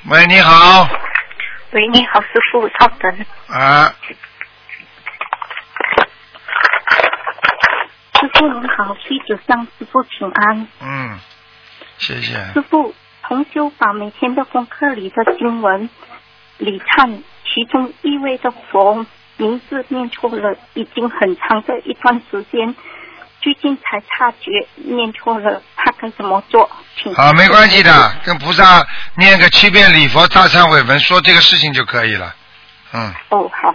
喂，你好。 喂，你好，师傅，稍等。 啊。 师傅您好，弟子向师傅请安。 嗯，谢谢。 师傅，同修把每天的功课里的经文礼忏，其中意味的佛名字念错了，已经很长的一段时间，最近才察觉念错了，他该怎么做？ 好，没关系的，跟菩萨念个7遍礼佛大忏悔文，说这个事情就可以了。嗯。 哦，好。